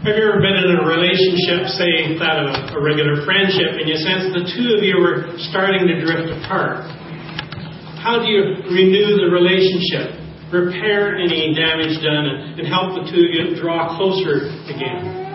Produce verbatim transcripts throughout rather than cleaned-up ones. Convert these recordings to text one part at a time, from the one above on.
Have you ever been in a relationship, say that of a regular friendship, and you sense the two of you were starting to drift apart? How do you renew the relationship, repair any damage done, and, and help the two of you draw closer again?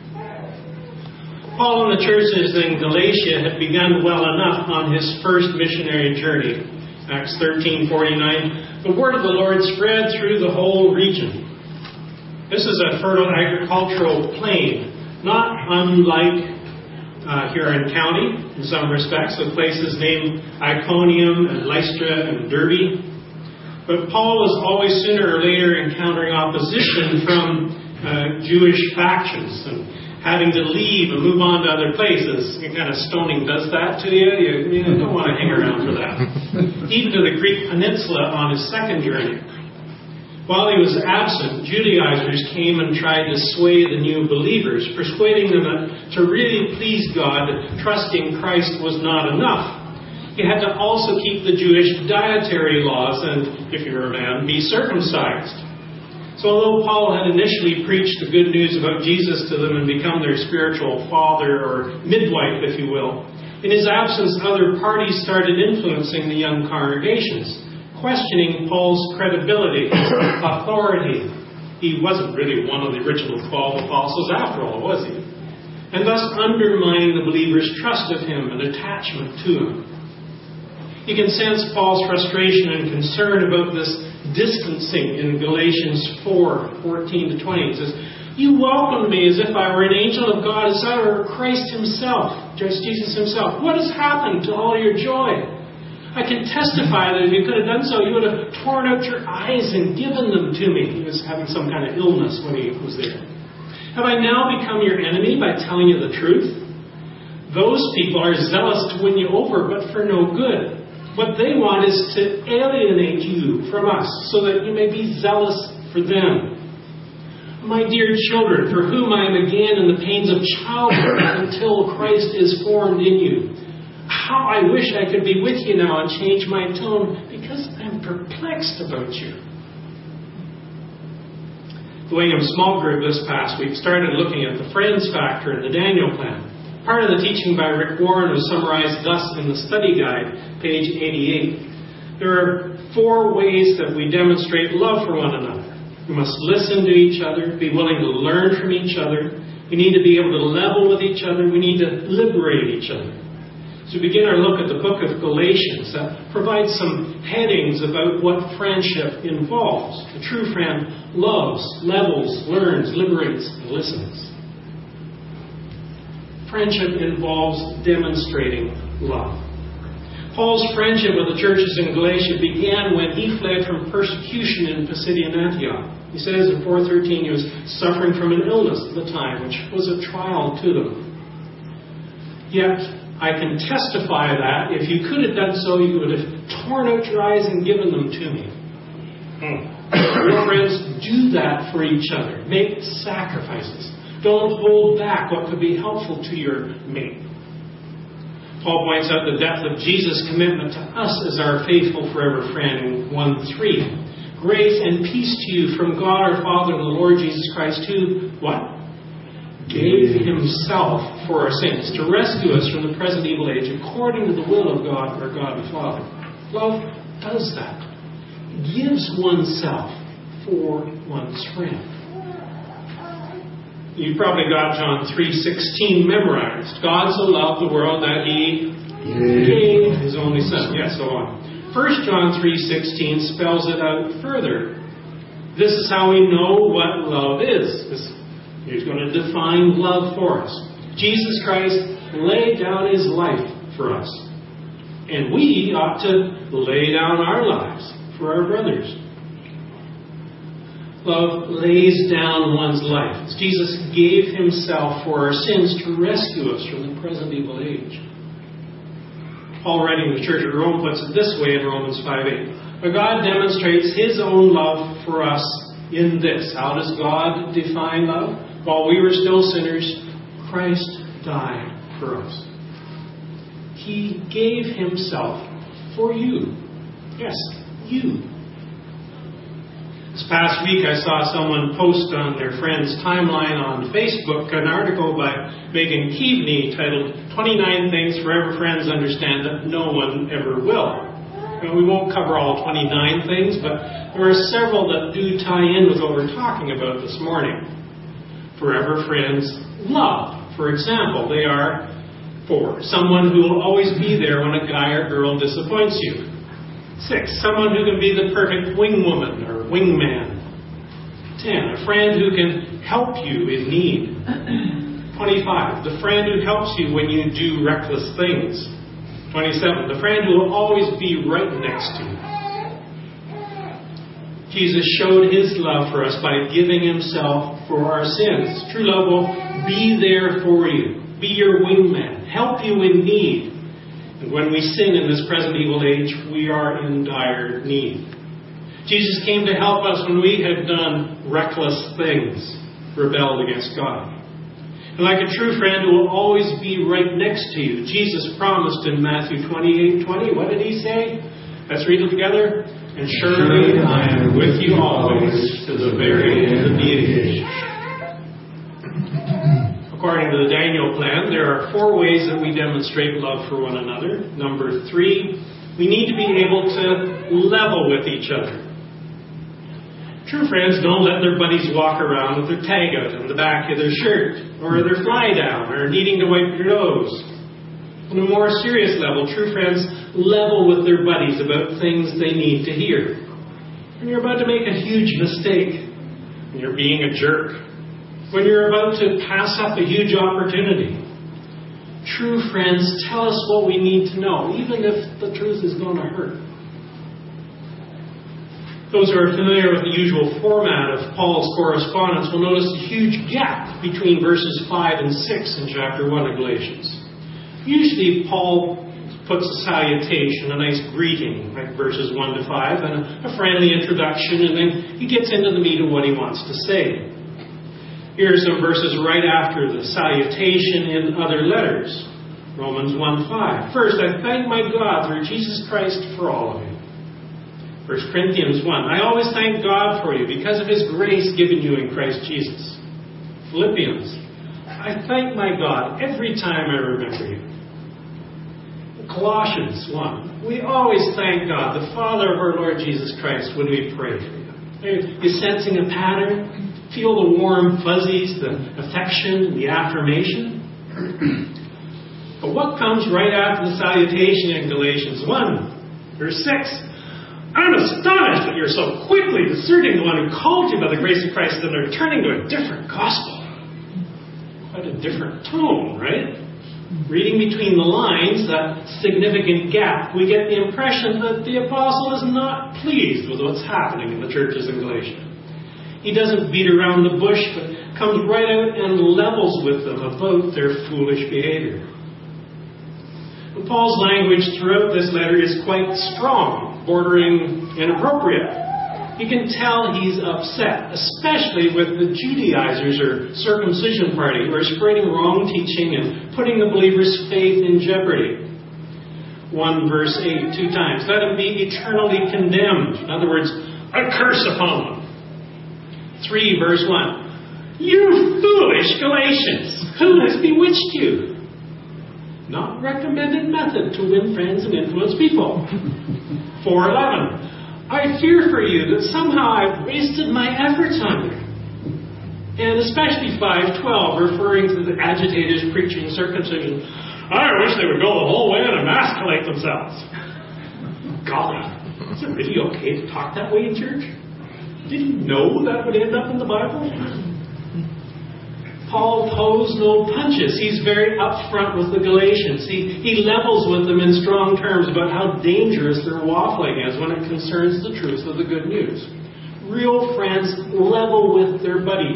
Paul and the churches in Galatia had begun well enough on his first missionary journey. Acts thirteen forty-nine, the word of the Lord spread through the whole region. This is a fertile agricultural plain, not unlike uh, Huron County in some respects, with places named Iconium and Lystra and Derbe. But Paul was always sooner or later encountering opposition from uh, Jewish factions and having to leave and move on to other places. It kind of stoning does that to you. You, you don't want to hang around for that. Even to the Greek peninsula on his second journey. While he was absent, Judaizers came and tried to sway the new believers, persuading them that to really please God, trusting Christ was not enough. You had to also keep the Jewish dietary laws and, if you were a man, be circumcised. So although Paul had initially preached the good news about Jesus to them and become their spiritual father or midwife, if you will, in his absence, other parties started influencing the young congregations, questioning Paul's credibility, authority. He wasn't really one of the original twelve apostles after all, was he? And thus undermining the believers' trust of him and attachment to him. You can sense Paul's frustration and concern about this distancing in Galatians four fourteen to twenty. It says, "You welcomed me as if I were an angel of God, as I were Christ himself, just Jesus himself. What has happened to all your joy? I can testify that if you could have done so, you would have torn out your eyes and given them to me." He was having some kind of illness when he was there. "Have I now become your enemy by telling you the truth? Those people are zealous to win you over, but for no good. What they want is to alienate you from us, so that you may be zealous for them. My dear children, for whom I am again in the pains of childbirth until Christ is formed in you. How I wish I could be with you now and change my tone, because I'm perplexed about you." The Wingham Small Group this past week started looking at the Friends Factor in the Daniel Plan. Part of the teaching by Rick Warren was summarized thus in the study guide, page eighty-eight. There are four ways that we demonstrate love for one another. We must listen to each other, be willing to learn from each other. We need to be able to level with each other. We need to liberate each other. So we begin our look at the book of Galatians that provides some headings about what friendship involves. A true friend loves, levels, learns, liberates, and listens. Friendship involves demonstrating love. Paul's friendship with the churches in Galatia began when he fled from persecution in Pisidian Antioch. He says in four thirteen he was suffering from an illness at the time, which was a trial to them. Yet, I can testify that if you could have done so, you would have torn out your eyes and given them to me. Your friends, do that for each other. Make sacrifices. Don't hold back what could be helpful to your mate. Paul points out the depth of Jesus' commitment to us as our faithful forever friend in one three. Grace and peace to you from God our Father and the Lord Jesus Christ, who, what? Gave himself for our sins to rescue us from the present evil age according to the will of God, our God and Father. Love does that. Gives oneself for one's friend. You probably got John three sixteen memorized. God so loved the world that he gave his only Son. Yes, so on. First John three sixteen spells it out further. This is how we know what love is. This, he's going to define love for us. Jesus Christ laid down his life for us. And we ought to lay down our lives for our brothers. Love lays down one's life. Jesus gave himself for our sins to rescue us from the present evil age. Paul, writing to the church at Rome, puts it this way in Romans five eight. But God demonstrates his own love for us in this. How does God define love? While we were still sinners, Christ died for us. He gave himself for you. Yes, you. As past week I saw someone post on their friend's timeline on Facebook an article by Megan Keaveney titled twenty-nine Things Forever Friends Understand That No One Ever Will. Now, we won't cover all twenty-nine things, but there are several that do tie in with what we're talking about this morning. Forever friends love. For example, they are four, someone who will always be there when a guy or girl disappoints you. Six, someone who can be the perfect wing woman or wingman. Ten, a friend who can help you in need. Twenty-five, the friend who helps you when you do reckless things. Twenty-seven, the friend who will always be right next to you. Jesus showed his love for us by giving himself for our sins. True love will be there for you, be your wingman, help you in need. And when we sin in this present evil age, we are in dire need. Jesus came to help us when we had done reckless things, rebelled against God. And like a true friend who will always be right next to you, Jesus promised in Matthew twenty-eight twenty, what did he say? Let's read it together. And surely I am with you always to the very end of the age. According to the Daniel plan, there are four ways that we demonstrate love for one another. Number three, we need to be able to level with each other. True friends don't let their buddies walk around with their tag out on the back of their shirt, or their fly down, or needing to wipe your nose. On a more serious level, true friends level with their buddies about things they need to hear. When you're about to make a huge mistake, when you're being a jerk, when you're about to pass up a huge opportunity. True friends tell us what we need to know, even if the truth is going to hurt. Those who are familiar with the usual format of Paul's correspondence will notice a huge gap between verses five and six in chapter one of Galatians. Usually Paul puts a salutation, a nice greeting, like verses one to five, and a friendly introduction, and then he gets into the meat of what he wants to say. Here are some verses right after the salutation in other letters. Romans one five. First, I thank my God through Jesus Christ for all of you. First Corinthians one. I always thank God for you because of his grace given you in Christ Jesus. Philippians. I thank my God every time I remember you. Colossians one. We always thank God, the Father of our Lord Jesus Christ, when we pray for you. Are you sensing a pattern? Feel the warm fuzzies, the affection, the affirmation? But what comes right after the salutation in Galatians one, verse six? I'm astonished that you're so quickly deserting the one who called you by the grace of Christ and are turning to a different gospel. Quite a different tone, right? Reading between the lines, that significant gap, we get the impression that the apostle is not pleased with what's happening in the churches in Galatia. He doesn't beat around the bush, but comes right out and levels with them about their foolish behavior. And Paul's language throughout this letter is quite strong, bordering inappropriate. You can tell he's upset, especially with the Judaizers or circumcision party who are spreading wrong teaching and putting the believer's faith in jeopardy. one verse eight, two times. Let him be eternally condemned. In other words, a curse upon them. three verse one. You foolish Galatians, who has bewitched you? Not recommended method to win friends and influence people. four eleven. I fear for you that somehow I've wasted my efforts on you. And especially five twelve, referring to the agitators preaching circumcision. I wish they would go the whole way and emasculate themselves. Golly, is it really okay to talk that way in church? Did you know that would end up in the Bible? Paul pulls no punches. He's very upfront with the Galatians. He, he levels with them in strong terms about how dangerous their waffling is when it concerns the truth of the good news. Real friends level with their buddies.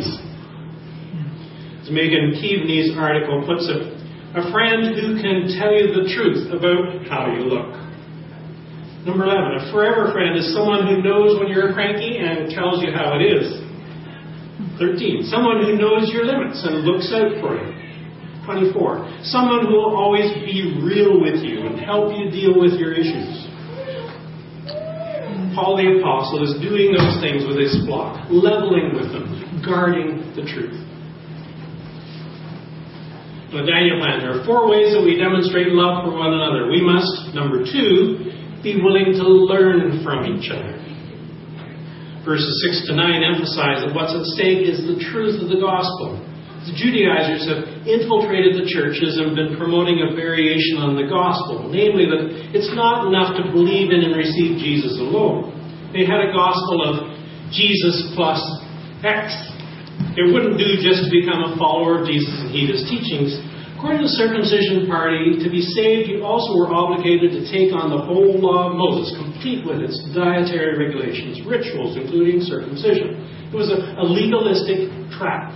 As Megan Keaveney's article puts it, a friend who can tell you the truth about how you look. Number eleven, a forever friend is someone who knows when you're cranky and tells you how it is. thirteen, someone who knows your limits and looks out for you. twenty-four, someone who will always be real with you and help you deal with your issues. Paul the Apostle is doing those things with his flock, leveling with them, guarding the truth. The Daniel plan, there are four ways that we demonstrate love for one another. We must, number two, be willing to learn from each other. Verses six to nine emphasize that what's at stake is the truth of the gospel. The Judaizers have infiltrated the churches and been promoting a variation on the gospel, namely that it's not enough to believe in and receive Jesus alone. They had a gospel of Jesus plus X. It wouldn't do just to become a follower of Jesus and heed his teachings. According to the circumcision party, to be saved, you also were obligated to take on the whole law of Moses, complete with its dietary regulations, rituals, including circumcision. It was a, a legalistic trap.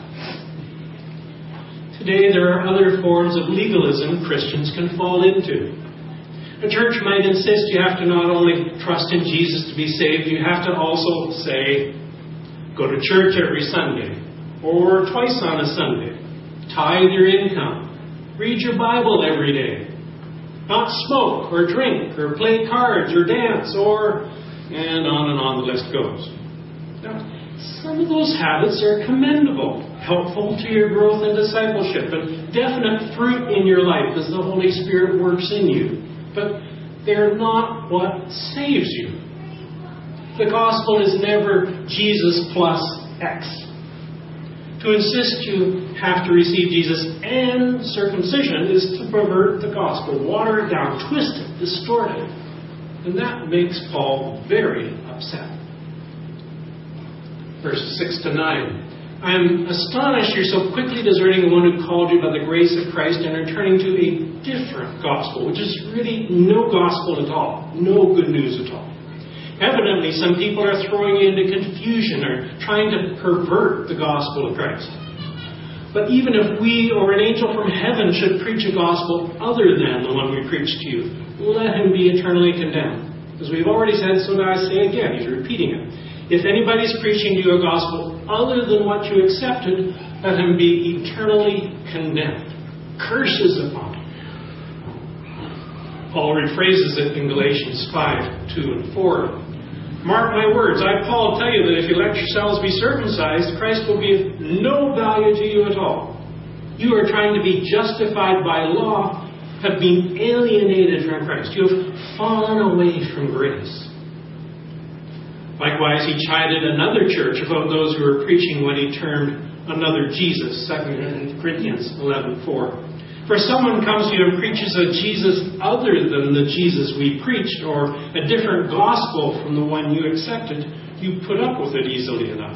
Today, there are other forms of legalism Christians can fall into. A church might insist you have to not only trust in Jesus to be saved, you have to also say, go to church every Sunday, or twice on a Sunday, tithe your income, read your Bible every day, not smoke or drink or play cards or dance, or, and on and on the list goes. Now, some of those habits are commendable, helpful to your growth and discipleship, and definite fruit in your life as the Holy Spirit works in you. But they're not what saves you. The gospel is never Jesus plus X. To insist you have to receive Jesus and circumcision is to pervert the gospel, water it down, twist it, distort it. And that makes Paul very upset. Verses six to nine. I am astonished you're so quickly deserting the one who called you by the grace of Christ and are turning to a different gospel, which is really no gospel at all, no good news at all. Evidently, some people are throwing you into confusion or trying to pervert the gospel of Christ. But even if we or an angel from heaven should preach a gospel other than the one we preach to you, let him be eternally condemned. As we've already said, so now I say again, he's repeating it. If anybody's preaching to you a gospel other than what you accepted, let him be eternally condemned. Curses upon him. Paul rephrases it in Galatians five, two, and four. Mark my words, I, Paul, tell you that if you let yourselves be circumcised, Christ will be of no value to you at all. You are trying to be justified by law, have been alienated from Christ. You have fallen away from grace. Likewise, he chided another church about those who were preaching what he termed another Jesus, Second Corinthians eleven four. For if someone comes to you and preaches a Jesus other than the Jesus we preached, or a different gospel from the one you accepted, you put up with it easily enough.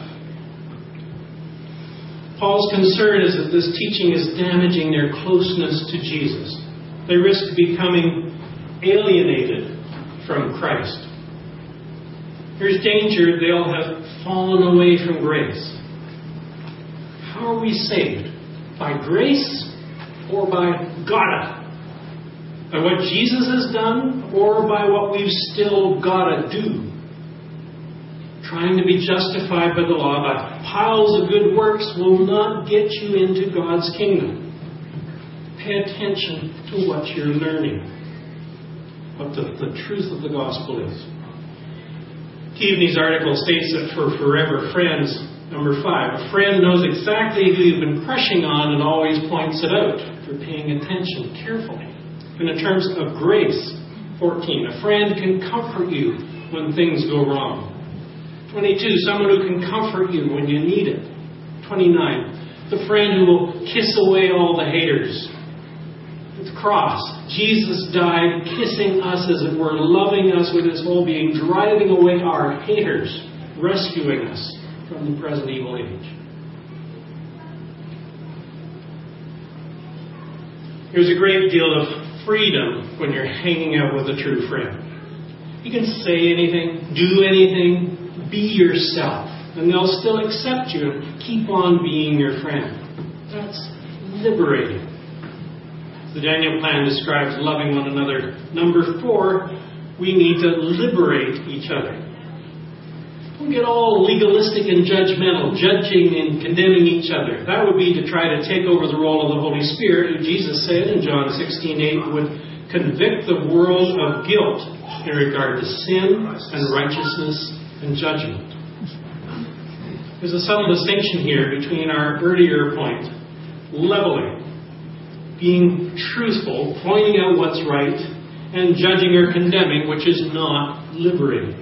Paul's concern is that this teaching is damaging their closeness to Jesus. They risk becoming alienated from Christ. There's danger they'll have fallen away from grace. How are we saved? By grace or by gotta? By what Jesus has done or by what we've still gotta do? Trying to be justified by the law by piles of good works will not get you into God's kingdom. Pay attention to what you're learning, what the, the truth of the gospel is. Keaveney's article states that for forever friends, number five, a friend knows exactly who you've been crushing on and always points it out for paying attention carefully. And in terms of grace, fourteen, a friend can comfort you when things go wrong. twenty-two, someone who can comfort you when you need it. twenty-nine, the friend who will kiss away all the haters. At the cross, Jesus died kissing us as it were, loving us with his whole being, driving away our haters, rescuing us from the present evil age. There's a great deal of freedom when you're hanging out with a true friend. You can say anything, do anything, be yourself, and they'll still accept you and keep on being your friend. That's liberating. The Daniel plan describes loving one another. Number four, we need to liberate each other. Don't get all legalistic and judgmental, judging and condemning each other. That would be to try to take over the role of the Holy Spirit, who Jesus said in John sixteen eight would convict the world of guilt, in regard to sin and righteousness and judgment. There's a subtle distinction here between our earlier point, leveling, being truthful, pointing out what's right, and judging or condemning, which is not liberating.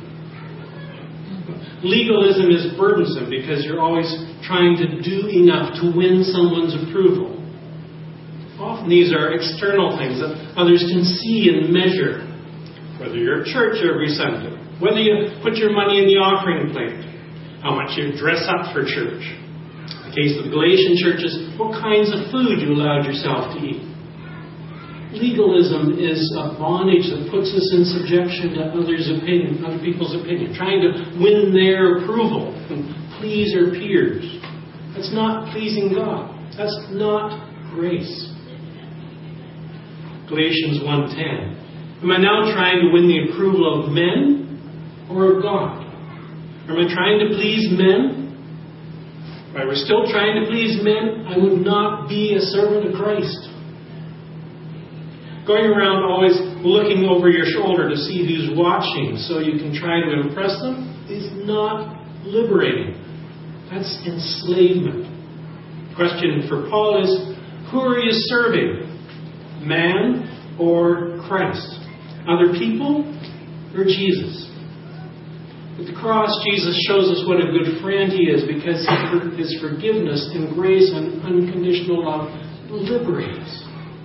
Legalism is burdensome because you're always trying to do enough to win someone's approval. Often these are external things that others can see and measure. Whether you're at church every Sunday, whether you put your money in the offering plate, how much you dress up for church. In the case of the Galatian churches, what kinds of food you allowed yourself to eat. Legalism is a bondage that puts us in subjection to others' opinion, other people's opinion, trying to win their approval and please our peers. That's not pleasing God. That's not grace. Galatians one ten. Am I now trying to win the approval of men or of God? Am I trying to please men? If I were still trying to please men, I would not be a servant of Christ. Going around always looking over your shoulder to see who's watching so you can try to impress them is not liberating. That's enslavement. Question for Paul is, who are you serving? Man or Christ? Other people or Jesus? At the cross, Jesus shows us what a good friend He is because His forgiveness and grace and unconditional love liberate us.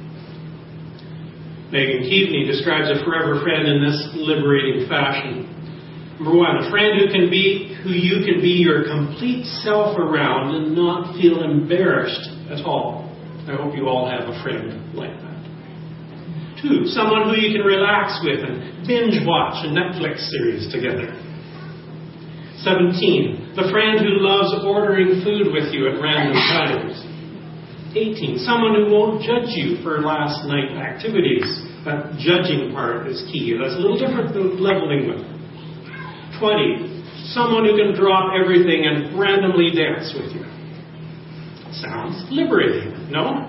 Megan Keaveney describes a forever friend in this liberating fashion. Number one, a friend who can be who you can be your complete self around and not feel embarrassed at all. I hope you all have a friend like that. Two, someone who you can relax with and binge watch a Netflix series together. Seventeen, the friend who loves ordering food with you at random times. eighteen, someone who won't judge you for last night activities. That judging part is key. That's a little different than leveling with. twenty, someone who can drop everything and randomly dance with you. Sounds liberating, no?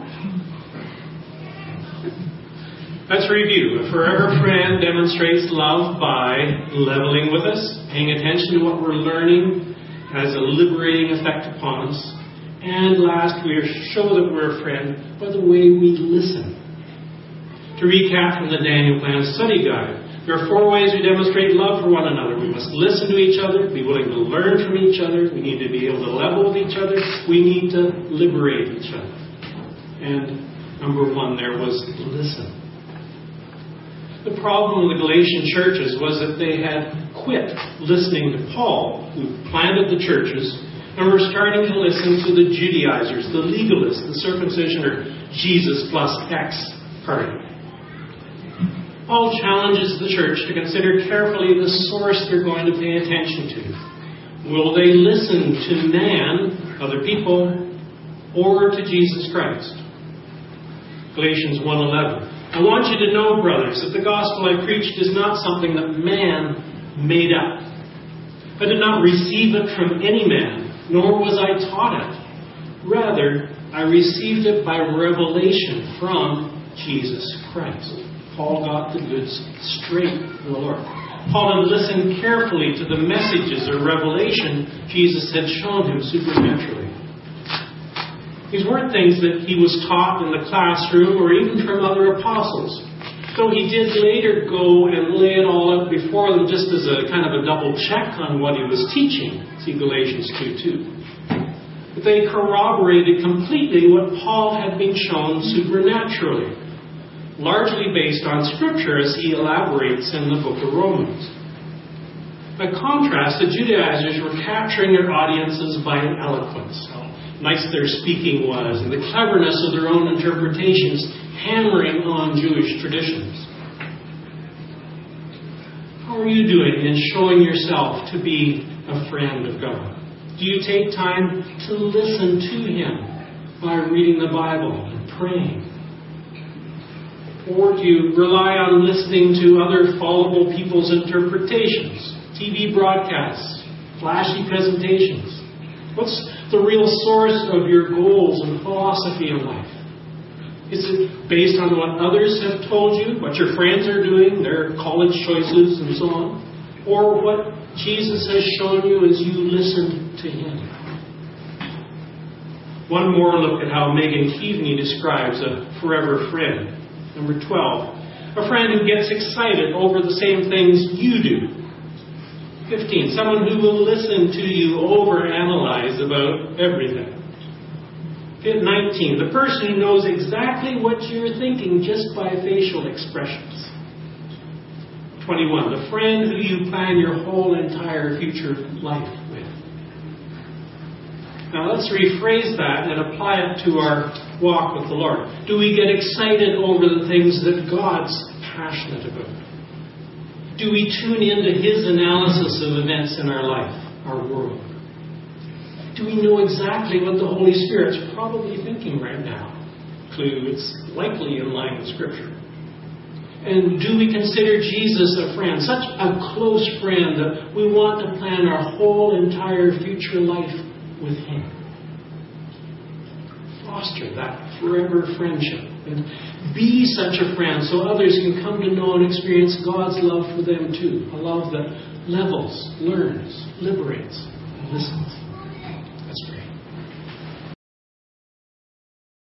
Let's review. A forever friend demonstrates love by leveling with us, paying attention to what we're learning, has a liberating effect upon us. And last, we show that we're a friend by the way we listen. To recap from the Daniel Plan Study Guide, there are four ways we demonstrate love for one another. We must listen to each other, be willing to learn from each other, we need to be able to level with each other, we need to liberate each other. And number one there was listen. The problem with the Galatian churches was that they had quit listening to Paul, who planted the churches, and were starting to listen to the Judaizers, the legalists, the circumcision or Jesus plus X party. Paul challenges the church to consider carefully the source they're going to pay attention to. Will they listen to man, other people, or to Jesus Christ? Galatians one eleven. I want you to know, brothers, that the gospel I preached is not something that man made up. I did not receive it from any man, nor was I taught it. Rather, I received it by revelation from Jesus Christ. Paul got the goods straight from the Lord. Paul had listened carefully to the messages or revelation Jesus had shown him supernaturally. These weren't things that he was taught in the classroom or even from other apostles. So he did later go and lay it all out before them just as a kind of a double check on what he was teaching. See Galatians two two. But they corroborated completely what Paul had been shown supernaturally, largely based on Scripture as he elaborates in the book of Romans. By contrast, the Judaizers were capturing their audiences by an eloquence. Nice their speaking was, and the cleverness of their own interpretations, hammering on Jewish traditions. How are you doing in showing yourself to be a friend of God? Do you take time to listen to Him by reading the Bible and praying? Or do you rely on listening to other fallible people's interpretations, T V broadcasts, flashy presentations? What's the real source of your goals and philosophy in life? Is it based on what others have told you, what your friends are doing, their college choices and so on? Or what Jesus has shown you as you listen to Him? One more look at how Megan Keaveney describes a forever friend. Number twelve, a friend who gets excited over the same things you do. fifteen, someone who will listen to you overanalyze about everything. nineteen, the person who knows exactly what you're thinking just by facial expressions. twenty-one, the friend who you plan your whole entire future life with. Now let's rephrase that and apply it to our walk with the Lord. Do we get excited over the things that God's passionate about? Do we tune into His analysis of events in our life, our world? Do we know exactly what the Holy Spirit's probably thinking right now? Clue, it's likely in line with Scripture. And do we consider Jesus a friend, such a close friend that we want to plan our whole entire future life with Him? Foster that forever friendship and be such a friend so others can come to know and experience God's love for them too. A love that levels, learns, liberates, and listens. Let's pray.